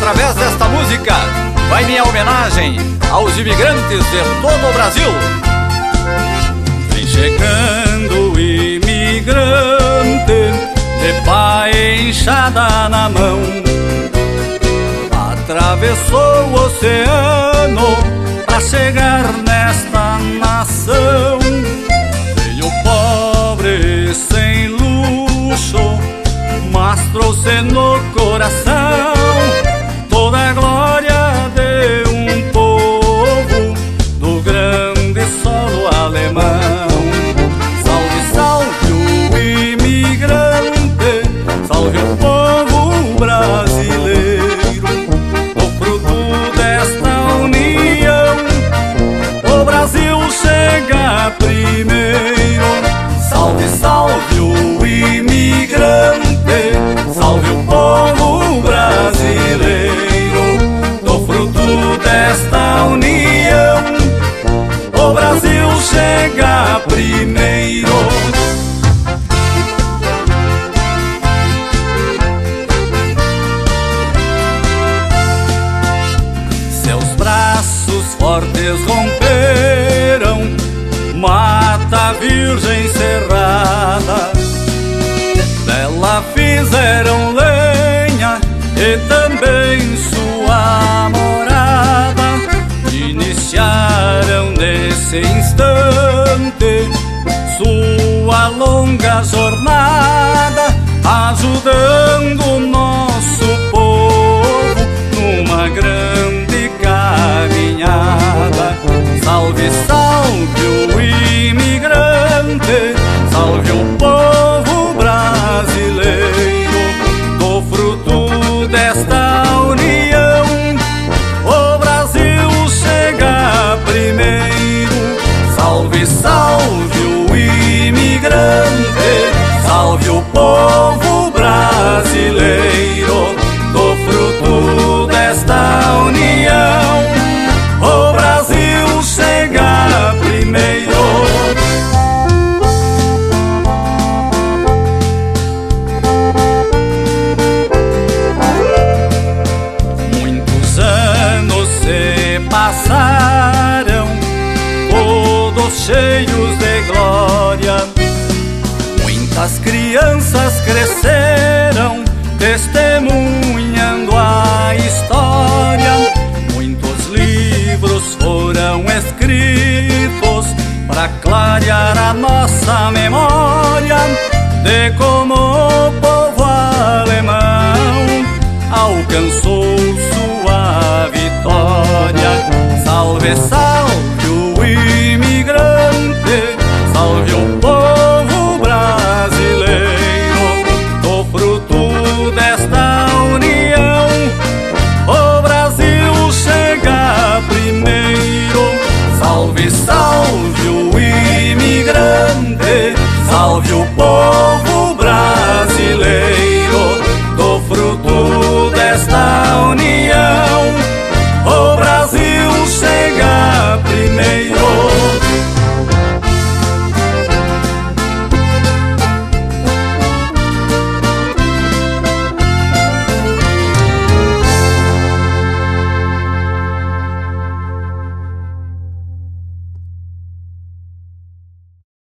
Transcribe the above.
através desta música, vai minha homenagem aos imigrantes de todo o Brasil. Vem chegando o imigrante, de pá enxada na mão, atravessou o oceano pra chegar nesta nação. Veio pobre sem luxo, mas trouxe no coração toda a glória de um povo do grande solo alemão. Salve, salve o imigrante, salve o povo brasileiro, o fruto desta união, o Brasil chega primeiro. Salve, salve o imigrante, salve o povo brasileiro, do fruto desta união, o Brasil chega primeiro. Seus braços fortes romperam mata virgem cerrada, dela fizeram lenha e também sua morada. Iniciaram nesse instante sua longa jornada, ajudando o nosso povo numa grande caminhada. Salve, salve o imigrante, salve o povo brasileiro, do fruto desta união, o Brasil chega primeiro. Salve, salve o imigrante, salve o povo brasileiro, do fruto desta união, o Brasil chega primeiro. Muitos anos se passaram, todos cheios de glória. Muitas crianças cresceram, testemunhando a história. Muitos livros foram escritos para clarear a nossa memória de como o povo alemão alcançou